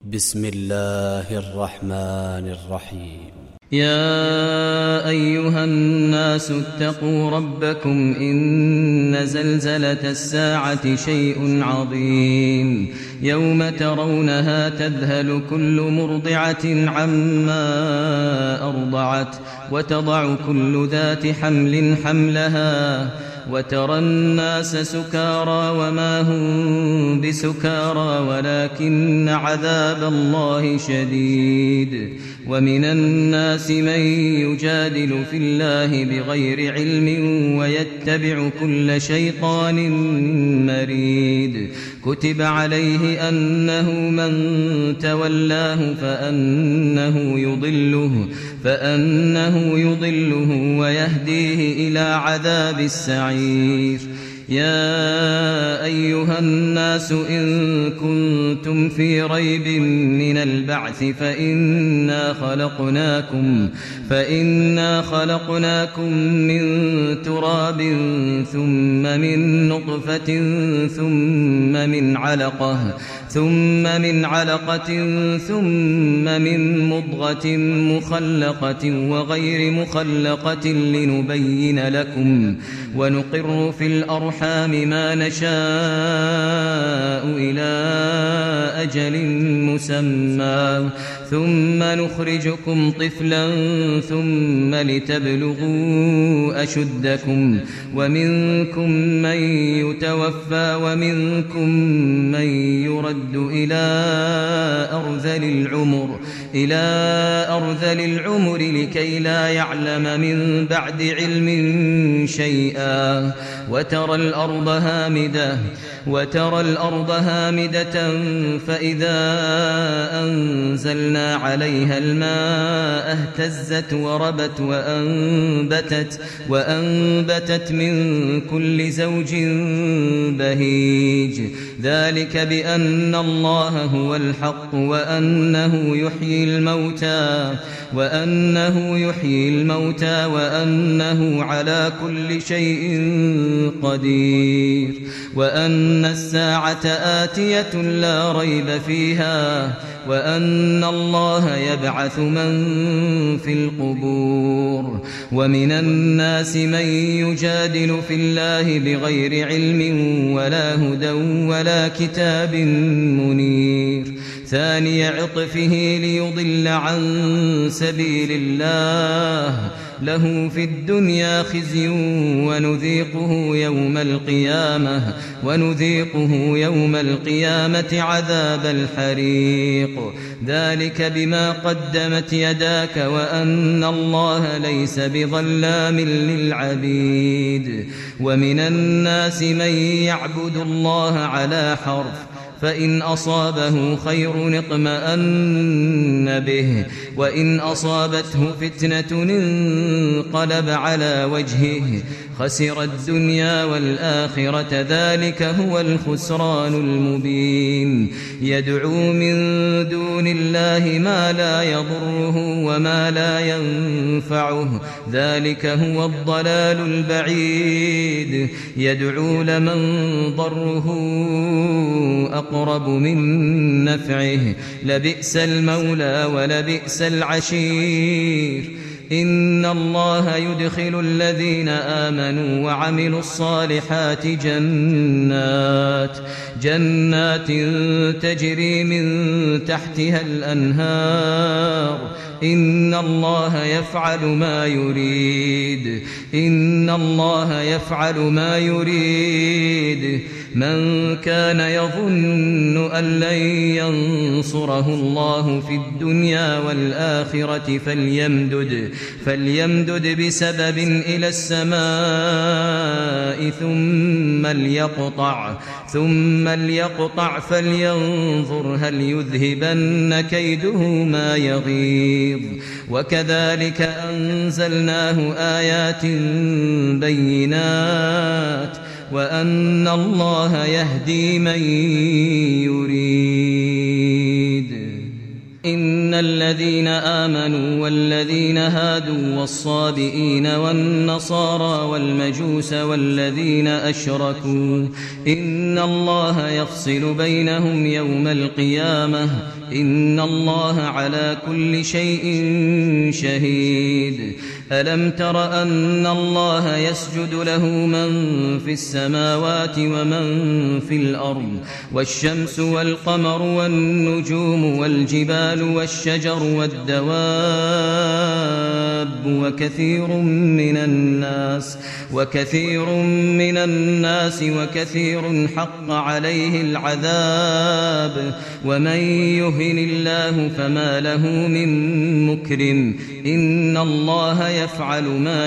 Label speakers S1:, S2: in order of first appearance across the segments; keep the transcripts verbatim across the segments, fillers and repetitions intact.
S1: بسم الله الرحمن الرحيم.
S2: يا أيها الناس اتقوا ربكم إن زلزلة الساعة شيء عظيم يوم ترونها تذهل كل مرضعة عما أرضعت وتضع كل ذات حمل حملها وترى الناس سكارى وما هم بسكارى ولكن عذاب الله شديد. ومن الناس من يجادل في الله بغير علم ويتبع كل شيطان مريد. كتب عليه أنه من تولاه فأنه يضله فأنه يضله ويهديه إلى عذاب السعير. يا أيها الناس إن كنتم في ريب من البعث فإنا خلقناكم فإنا خلقناكم من تراب ثم من نطفة ثم من علقة ثم من علقة ثم من مضغة مخلقة وغير مخلقة لنبين لكم ونقر في الأرحام ما نشاء إلى أجل مسمى ثم نخرجكم طفلا ثم لتبلغوا أشدكم ومنكم من يتوفى ومنكم من يرد إلى أرذل العمر إلى أرذل العمر لكي لا يعلم من بعد علم شيئا. وترى الأرض هامدة وترى الأرض هامدة فإذا أنزلنا عليها الماء اهتزت وربت وأنبتت وأنبتت من كل زوج بهيج. ذلك بأن الله هو الحق وأنه يحيي الموتى وأنه يحيي الموتى وأنه على كل شيء قدير وأن الساعة آتية لا ريب فيها وأن الله يبعث من في القبور. ومن الناس من يجادل في الله بغير علم ولا هدى ولا كتاب منير. ثاني عطفه ليضل عن سبيل الله له في الدنيا خزي ونذيقه يوم القيامة ونذيقه يوم القيامة عذاب الحريق. ذلك بما قدمت يداك وأن الله ليس بظلام للعبيد. ومن الناس من يعبد الله على حرف فإن أصابه خير اطمأن به وإن أصابته فتنة انقلب على وجهه خسر الدنيا والآخرة. ذلك هو الخسران المبين. يدعو من دون الله ما لا يضره وما لا ينفعه ذلك هو الضلال البعيد. يدعو لمن ضره أقرب من نفعه لبئس المولى ولبئس العشير. إن الله يدخل الذين آمنوا وعملوا الصالحات جنات جنات تجري من تحتها الأنهار. إن الله يفعل ما يريد إن الله يفعل ما يريد. من كان يظن أن لن ينصره الله في الدنيا والآخرة فليمدد, فليمدد بسبب إلى السماء ثم ليقطع, ثم ليقطع فلينظر هل يذهبن كيده ما يغيظ. وكذلك أنزلناه آيات بينات وأن الله يهدي من يريد. إن الذين آمنوا والذين هادوا والصابئين والنصارى والمجوس والذين أشركوا إن الله يفصل بينهم يوم القيامة إن الله على كل شيء شهيد. ألم تر أن الله يسجد له من في السماوات ومن في الأرض والشمس والقمر والنجوم والجبال والشجر والدواب وكثير من الناس وكثير من الناس وكثير حق عليه العذاب ومن يهن الله فما له من مكرم إن الله يفعل ما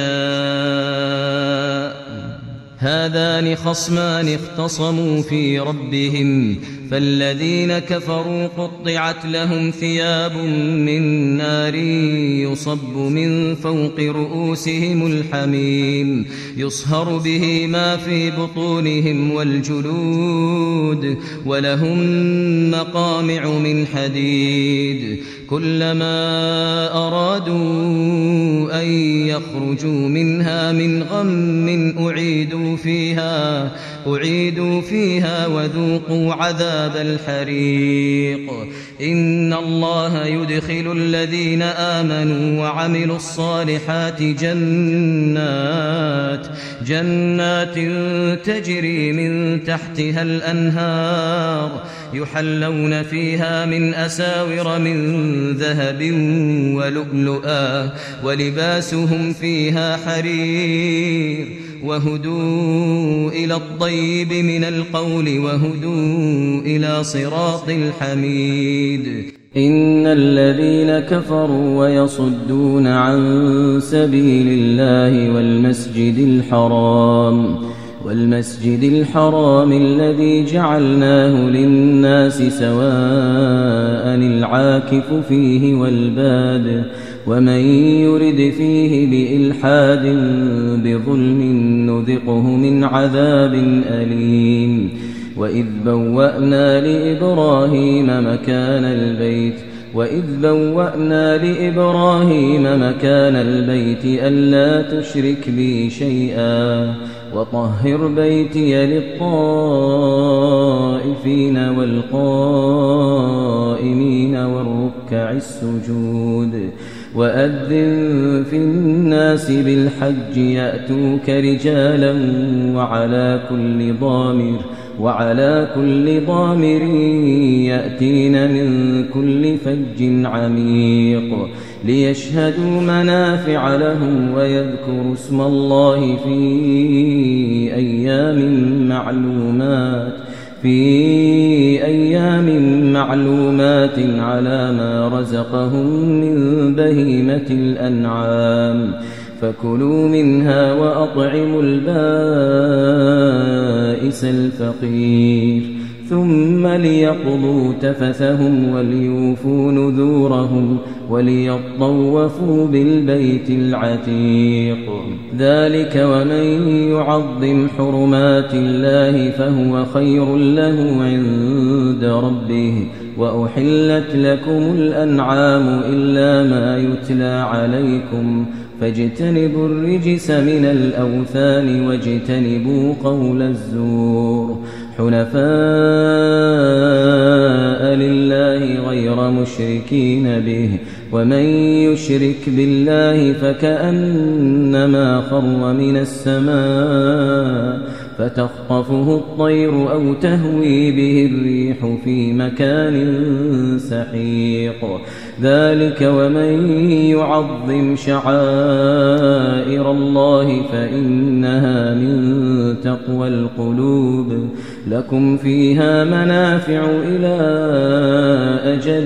S2: يشاء. هذان خصمان اختصموا في ربهم فالذين كفروا قطعت لهم ثياب من نار يصب من فوق رؤوسهم الحميم يصهر به ما في بطونهم والجلود ولهم مقامع من حديد كلما أرادوا أن يخرجوا منها من غم أعيدوا فيها أعيدوا فيها وذوقوا عذاب الحريق. إن الله يدخل الذين آمنوا وعملوا الصالحات جنات جنات تجري من تحتها الأنهار يحلون فيها من أساور من ذهب ولؤلؤا ولباسهم فيها حرير وهدوا إلى الطيب من القول وهدوا إلى صراط الحميد.
S3: إن الذين كفروا ويصدون عن سبيل الله والمسجد الحرام والمسجد الحرام الذي جعلناه للناس سواء العاكف فيه والباد ومن يرد فيه بإلحاد بظلم نذقه من عذاب أليم. وإذ بوأنا لإبراهيم مكان البيت وإذ بوأنا لإبراهيم مكان البيت ألا تشرك بي شيئا وطهر بيتي للطائفين والقائمين والركع السجود. وأذن في الناس بالحج يأتوك رجالا وعلى كل ضامر وعلى كل ضامر يأتين من كل فج عميق ليشهدوا منافع لهم ويذكروا اسم الله في أيام معلومات في أيام معلومات على ما رزقهم من بهيمة الأنعام فكلوا منها وأطعموا البائس الفقير ثم ليقضوا تفثهم وليوفوا نذورهم وليطوفوا بالبيت العتيق. ذلك ومن يعظم حرمات الله فهو خير له عند ربه. وأحلت لكم الأنعام إلا ما يتلى عليكم فاجتنبوا الرجس من الأوثان واجتنبوا قول الزور حنفاء لله غير مشركين به ومن يشرك بالله فكأنما خر من السماء فتخطفه الطير أو تهوي به الريح في مكان سحيق. ذلك ومن يعظم شعائر الله فإنها من تقوى القلوب. لكم فيها منافع إلى أجل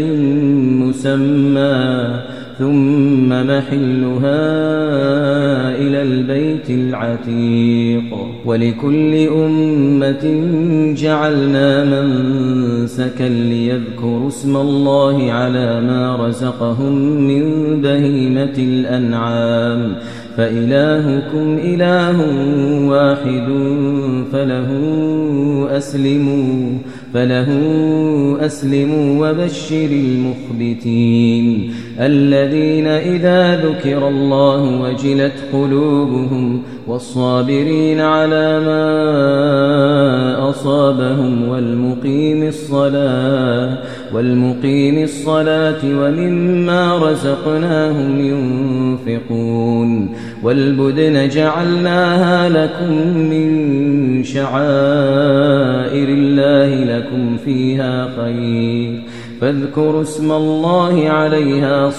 S3: مسمى ثم محلها إلى البيت العتيق. ولكل أمة جعلنا منسكا ليذكروا اسم الله على ما رزقهم من بهيمة الأنعام فإلهكم إله واحد فله أسلموا فله أسلموا وبشر المخبتين الذين إذا ذكر الله وجلت قلوبهم والصابرين على ما أصابهم والمقيم الصلاة والمقيم الصلاة ومما رزقناهم ينفقون والبدن جعلناها لكم من شعائر الله لكم فيها خير فاذكروا اسم الله عليها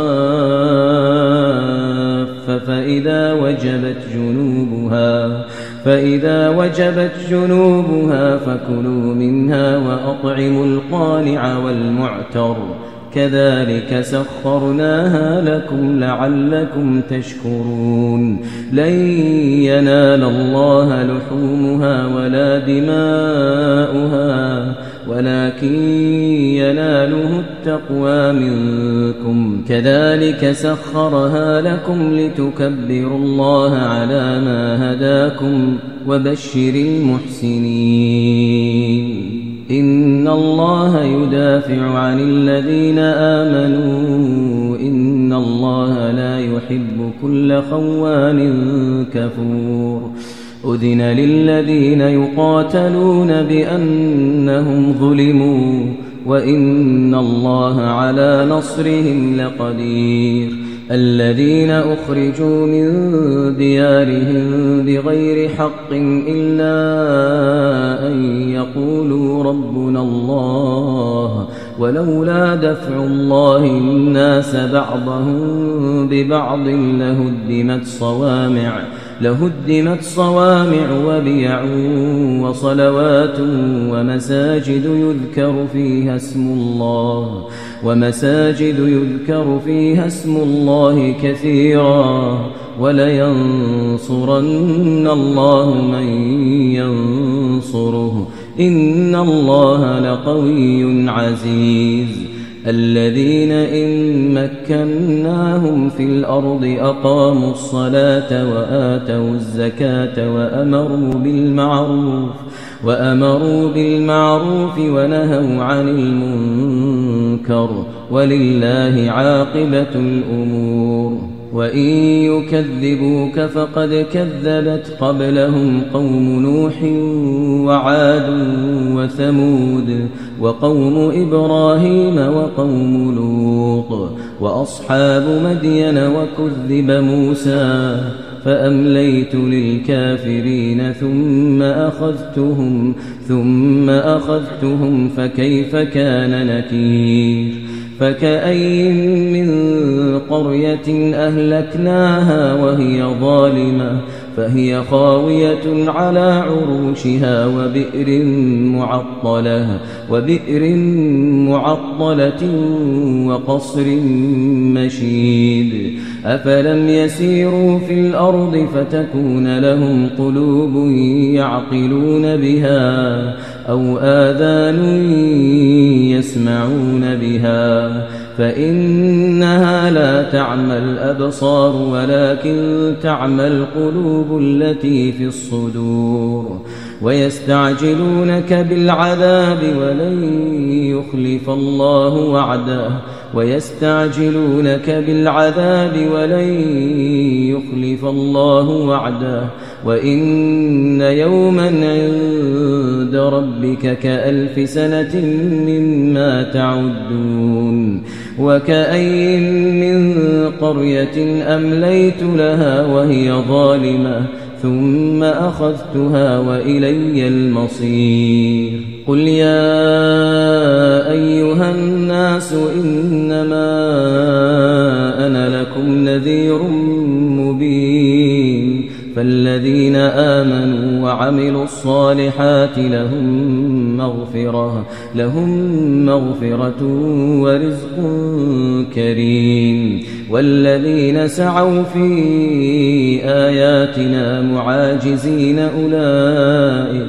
S3: صواف فإذا وجبت جنوبها فإذا وجبت جنوبها فكلوا منها وأطعموا القانع والمعتر كذلك سخرناها لكم لعلكم تشكرون لن ينال الله لحومها ولا دماؤها ولكن يناله التقوى منكم كذلك سخرها لكم لتكبروا الله على ما هداكم وبشر المحسنين إن الله يدافع عن الذين آمنوا إن الله لا يحب كل خوان كفور أذن للذين يقاتلون بأنهم ظلموا وإن الله على نصرهم لقدير الذين أخرجوا من ديارهم بغير حق إلا أن يقولوا ربنا الله ولولا دفع الله الناس بعضهم ببعض لهدمت صوامع لهدمت صوامع وبيع وصلوات ومساجد يذكر فيها اسم الله ومساجد يذكر فيها اسم الله كثيرا ولينصرن الله من ينصره إن الله لقوي عزيز الذين إن مكناهم في الأرض أقاموا الصلاة وآتوا الزكاة وأمروا بالمعروف وأمروا بالمعروف ونهوا عن المنكر ولله عاقبة الأمور وإن يكذبوك فقد كذبت قبلهم قوم نوح وعاد وثمود وقوم إبراهيم وقوم لوط وأصحاب مدين وكذب موسى فأمليت للكافرين ثم أخذتهم ثم أخذتهم فكيف كان نكير فكأين من قرية أهلكناها وهي ظالمة فهي خاوية على عروشها وبئر معطلة وبئر معطلة وقصر مشيد أفلم يسيروا في الأرض فتكون لهم قلوب يعقلون بها أو آذان يسمعون بها فإنها لا تعمى الأبصار ولكن تعمى القلوب التي في الصدور ويستعجلونك بالعذاب ولن يخلف الله وعده ويستعجلونك بالعذاب ولن يخلف الله وعده وإن يوما عند ربك كألف سنة مما تعدون وكأين من قرية أمليت لها وهي ظالمة ثم أخذتها وإلي المصير قل يا أيها الناس إنما أنا لكم نذير مبين فالذين آمنوا وعملوا الصالحات لهم مغفرة لهم مغفرة ورزق كريم والذين سعوا في آياتنا معاجزين أولئك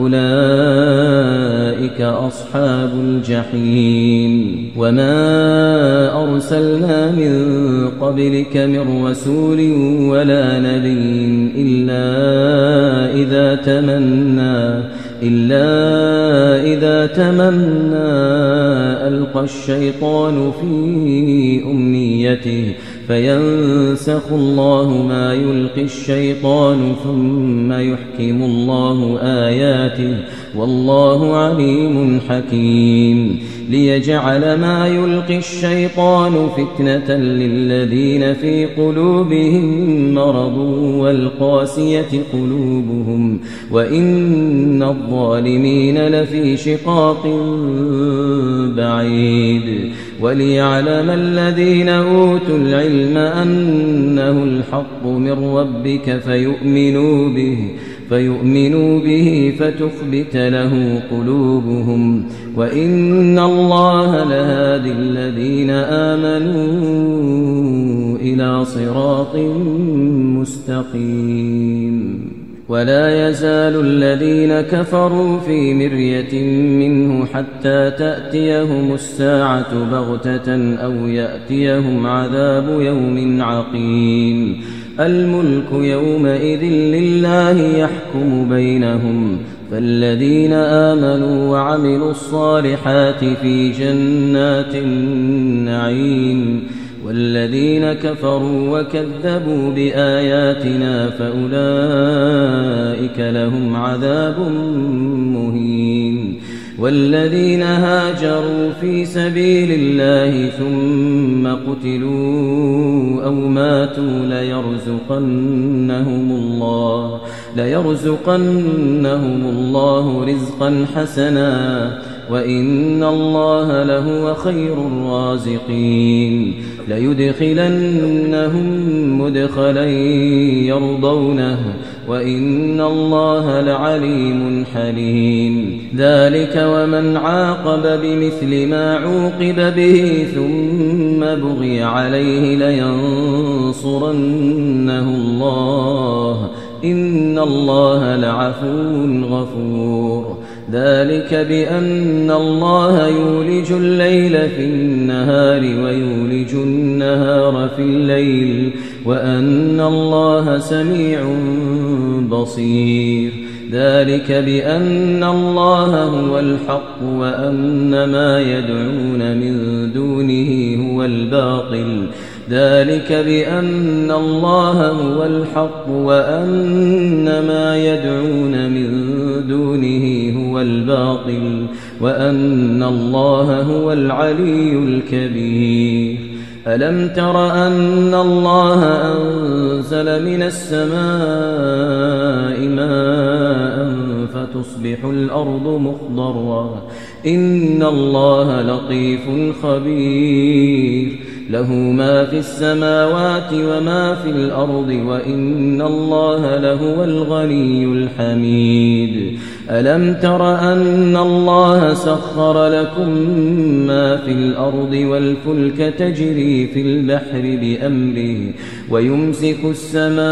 S3: أولئك أصحاب الجحيم وما أرسلنا من قبلك من رسول ولا نبي إلا إذا تمنى إلا إذا تمنى ألقى الشيطان في أمنيته فينسخ الله ما يلقي الشيطان ثم يحكم الله آياته والله عليم حكيم ليجعل ما يلقي الشيطان فتنة للذين في قلوبهم مرض والقاسية قلوبهم وإن الظالمين لفي شقاق بعيد وليعلم الذين أوتوا العلم أنه الحق من ربك فيؤمنوا به فيؤمنوا به فتخبت له قلوبهم وإن الله لهادي الذين آمنوا إلى صراط مستقيم ولا يزال الذين كفروا في مرية منه حتى تأتيهم الساعة بغتة أو يأتيهم عذاب يوم عقيم الملك يومئذ لله يحكم بينهم فالذين آمنوا وعملوا الصالحات في جنات النعيم والذين كفروا وكذبوا بآياتنا فأولئك لهم عذاب مهين والذين هاجروا في سبيل الله ثم قتلوا أو ماتوا ليرزقنهم الله ليرزقنهم الله رزقا حسنا وإن الله لهو خير الرازقين ليدخلنهم مدخلا يرضونه وإن الله لعليم حليم ذلك ومن عاقب بمثل ما عوقب به ثم بغي عليه لينصرنه الله إن الله لعفو غفور ذلك بأن الله يولج الليل في النهار ويولج النهار في الليل وأن الله سميع بصير ذلك بأن الله هو الحق وأن ما يدعون من دونه هو الباطل ذلك بأن الله هو الحق وأن ما يدعون من دونه هو الباطل وأن الله هو العلي الكبير ألم تر أن الله أنزل من السماء ماء فتصبح الأرض مخضرا إن الله لطيف خبير له ما في السماوات وما في الأرض وإن الله لهو الغني الحميد ألم تر أن الله سخر لكم ما في الأرض والفلك تجري في البحر بأمره ويمسك السماء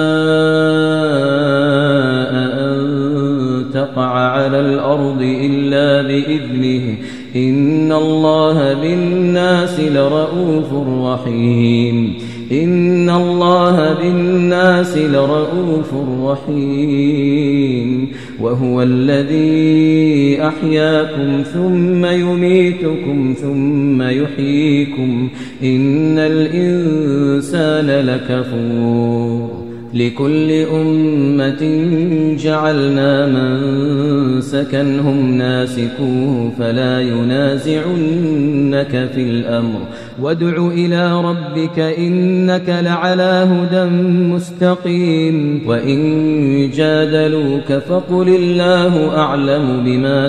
S3: أن تقع على الأرض إلا بإذنه إن الله بالناس لرؤوف رحيم إن الله بالناس لرؤوف رحيم وهو الذي أحياكم ثم يميتكم ثم يحييكم إن الإنسان لكفور لكل أمة جعلنا منسكا هم ناسكوه فلا ينازعنك في الأمر وادع إلى ربك إنك لعلى هدى مستقيم وإن جادلوك فقل الله أعلم بما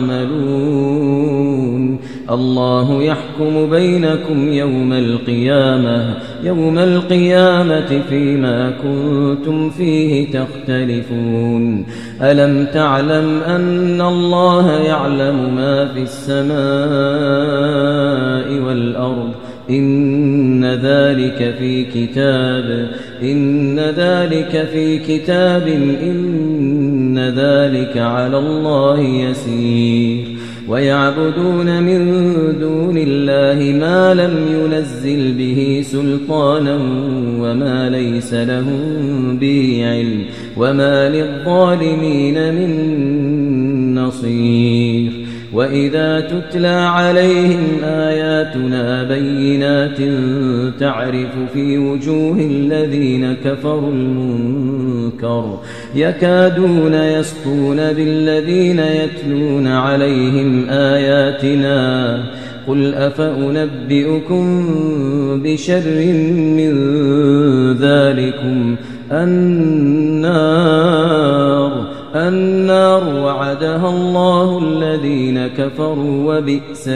S3: تعملون الله يحكم بينكم يوم القيامة يوم القيامة فيما كنتم فيه تختلفون ألم تعلم أن الله يعلم ما في السماء والأرض إن ذلك في كتاب إن ذلك في كتاب إن ذلك على الله يسير ويعبدون من دون الله ما لم ينزل به سلطانا وما ليس لهم به علم وما للظالمين من نصير وإذا تتلى عليهم آياتنا بينات تعرف في وجوه الذين كفروا المنكر يكادون يسطون بالذين يتلون عليهم آياتنا قل أفأنبئكم بشر من ذلكم النار النار وعدها الله الذين كفروا وبئس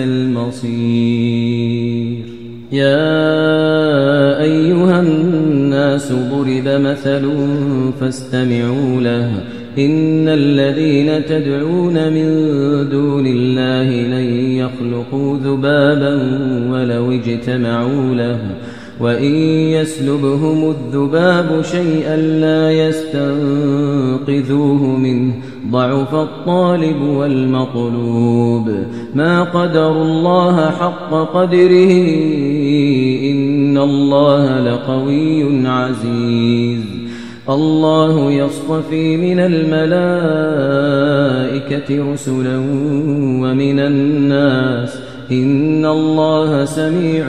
S3: المصير يا أيها الناس ضرب مثل فاستمعوا له إن الذين تدعون من دون الله لن يخلقوا ذبابا ولو اجتمعوا له وإن يسلبهم الذباب شيئا لا يستنقذوه منه ضعف الطالب والمطلوب ما قدروا الله حق قدره إن الله لقوي عزيز الله يصطفي من الملائكة رسلا ومن الناس إن الله سميع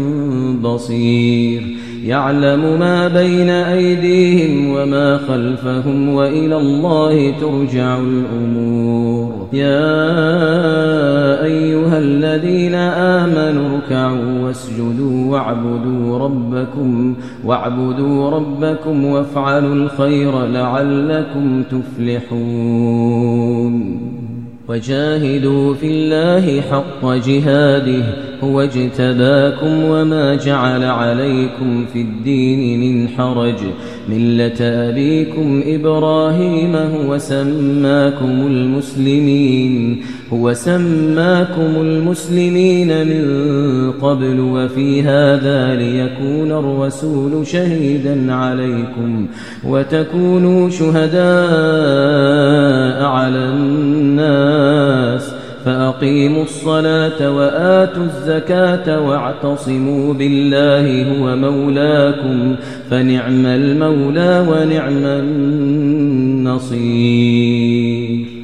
S3: بصير يعلم ما بين أيديهم وما خلفهم وإلى الله ترجع الأمور يا أيها الذين آمنوا اركعوا واسجدوا واعبدوا ربكم واعبدوا ربكم وافعلوا الخير لعلكم تفلحون وجاهدوا في الله حق جهاده هو اجتباكم وما جعل عليكم في الدين من حرج ملة أبيكم إبراهيم هو سماكم المسلمين هو سماكم المسلمين من قبل وفي هذا ليكون الرسول شهيدا عليكم وتكونوا شهداء على الناس فأقيموا الصلاة وآتوا الزكاة واعتصموا بالله هو مولاكم فنعم المولى ونعم النصير